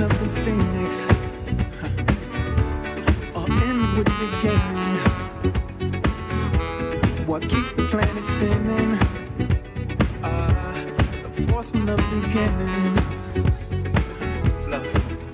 of the phoenix all ends with beginnings. What keeps the planet spinning? The force from the beginning. Love.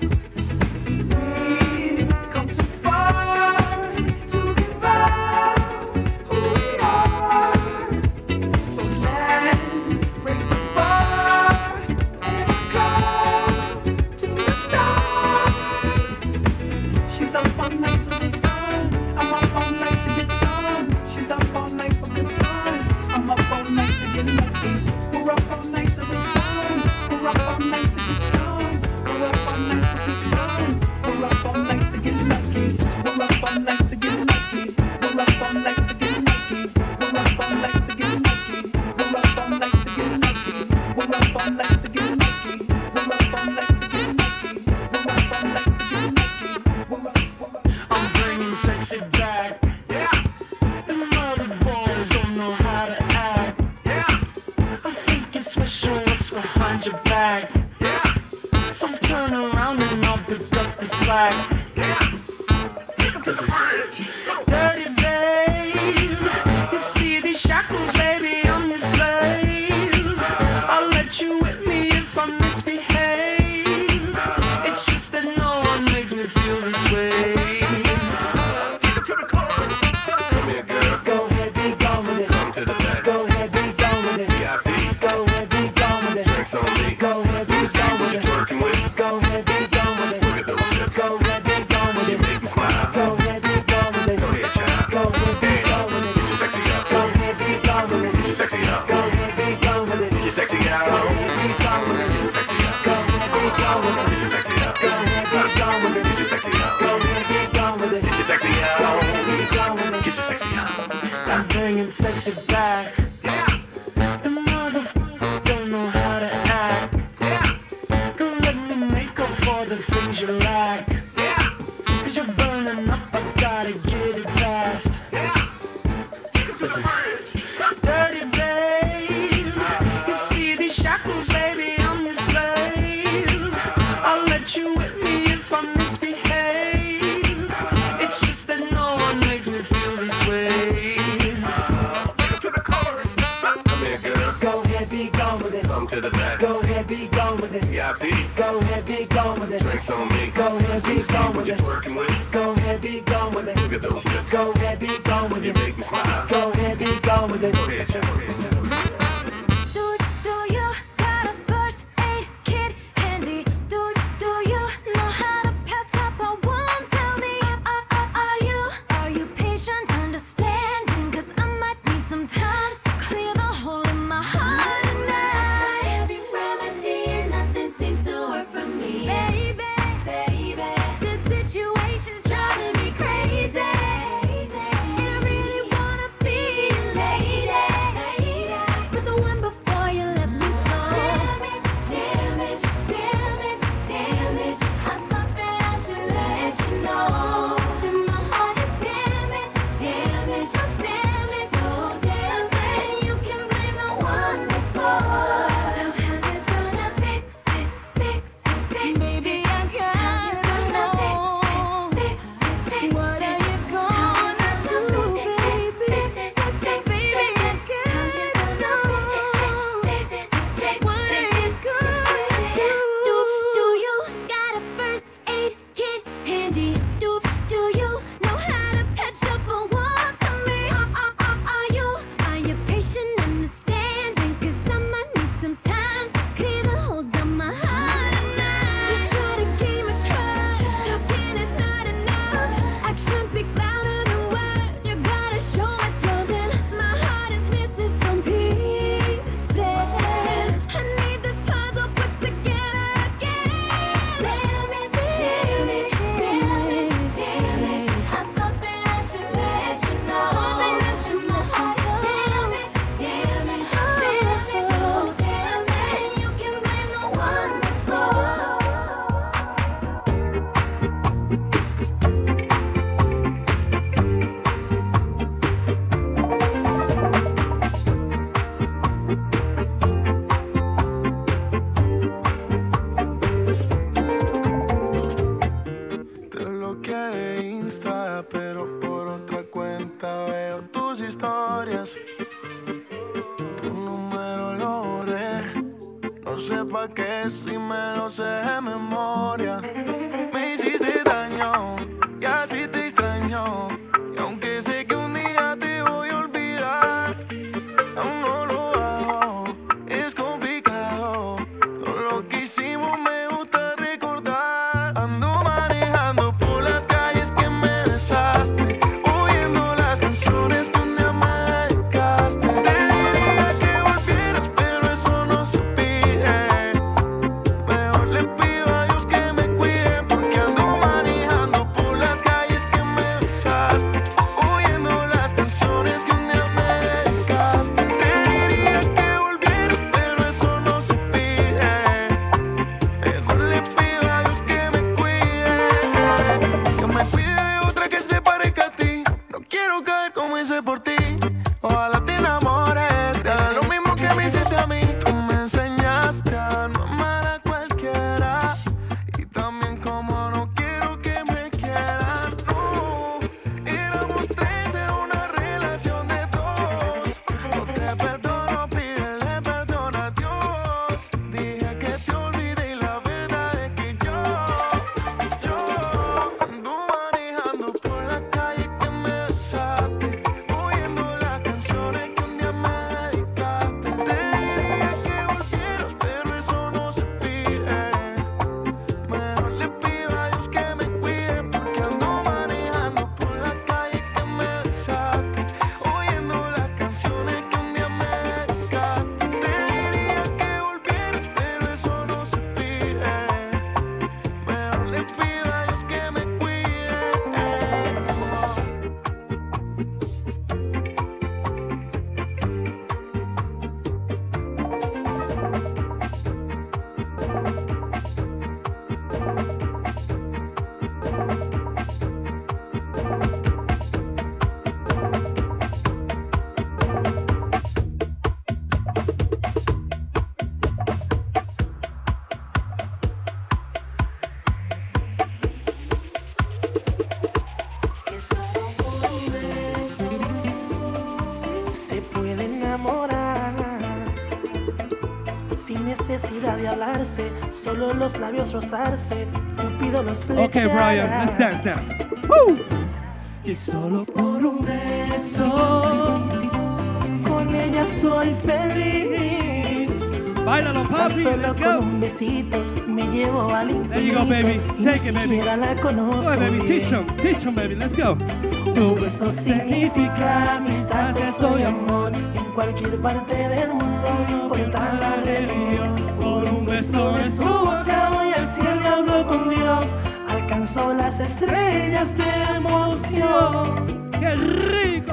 We've come too far to give up who we are. So let's raise the bar and close to the stars. She's up all night to the sun. I'm up all night to get some. She's up all night for good fun. I'm up all night to get lucky. We're up all night to the sun. We're up all night to get some. We're up all night for good fun. We're up all night to get lucky. We're up all night to get lucky. We're up all night to get lucky. We're up all night to get lucky. We're up all night to get lucky. We're up all night to get lucky. We're up all night to get lucky. We're up all night to get lucky. I'm bringing sexy back. The mother boys don't know how to act. I think it's special what's behind your back. So turn around and I'll pick up the slack. Listen. Dirty babe, you see these shackles, baby, I'm your slave. I'll let you whip me if I misbehave. It's just that no one makes me feel this way. Come here, girl. Go ahead, be gone with it. Come to the back. Go ahead, be gone with it. VIP. Go ahead, be gone with it. Drinks on me. Go ahead, be Let me see gone what with you're it. twerking with. Go ahead, be gone with it. Look at those hips. Go ahead, be gone with You it. make me smile. Go ahead, be gone with it. Go ahead, child. Go ahead, be Hey, gone with get it. your sexy out. Go ahead, be gone with it. Get your sexy out. Go ahead, be gone with it. Get your sexy out. Go ahead, be gone with Get it. your sexy out. Go ahead, be gone with it. Get your sexy out. Go ahead, be gone with it. Get your sexy out. Go ahead, be gone with it. Get your sexy Go out. ahead, be gone with it. Get your sexy out. I'm bringing sexy back. The motherfucker don't know how to act. Girl, let me make up for the things you lack. Cause you're burning up, I gotta get it fast. Listen. Dirty babe, you see these shackles, baby, I'm your slave. I'll let you whip me if I misbehave. It's just that no one makes me feel this way. To the chorus. Come here, girl. Go ahead, be gone with it. Come to the back. Go ahead, be gone with it. VIP. Go ahead, be gone with it. Drinks on me. Go ahead, be See gone what with you're it. twerking with. Go ahead, be gone with it. Look at those hips. Go ahead, be gone with You it. make me smile. Go ahead, be gone with it. Go ahead, child. Do you got a first aid kit handy? Do you know how to patch up a wound? Tell me, are you patient, understanding? 'Cause I might need some time to clear the hole in my heart tonight. Try every remedy and nothing seems to work for me, baby. This situation's driving me crazy. And I really wanna be a lady. sé pa' qué si me lo sé de memoria. Me hiciste daño y así te extraño. Y aunque sé que un día te voy a olvidar, aún no lo hago, es complicado. Todo lo que hicimos me gusta recordar. Ando manejando por las calles que me besaste, oyendo las canciones que un día me dedicaste. Te diría que volvieras, pero eso no se pide. Mejor le pido a Dios que me cuide, porque ando manejando por las calles que me besaste, oyendo las canciones que un día me dedicaste. Te diría que volvieras, pero eso no se pide. Mejor le pido a Dios que me cuide de otra que se parezca a ti. No quiero caer como hice por ti. Ojalá te enamores, te haga lo mismo que me hiciste a mí. Tú me enseñaste a no amar a cualquiera, y también como no quiero que me quieran. No, éramos tres, era una relación de dos. No te perdono, pídele perdón a Dios. Dije que te olvidé y la verdad es que yo ando manejando por la calle que me besaste, oyendo las canciones que un día me dedicaste. Te diría que volvieras, pero eso no se pide. Mejor le pido a Dios que me cuide, porque ando manejando por la calle que me besaste, oyendo las canciones que un día me dedicaste. Te diría que volvieras, pero eso no se pide. Mejor le pido a Dios que me cuide. Que solo por un beso se puede enamorar, sin necesidad de hablarse, solo los labios rozarse, Cupido los flechará. Okay, Brian, let's dance now. Y solo por un beso con ella soy feliz. Bailalo, Tan papi, solo let's con go. un besito me llevo al infinito. There you go, baby. Y Take ni it, baby. siquiera la conozco Go, baby, bien. teach them, baby, let's go. Tu beso significa amistad, sexo y amor. En cualquier parte del mundo, no importa la religión. Por un beso de su boca voy al cielo y hablo con Dios. Alcanzó las estrellas de emoción. ¡Qué rico!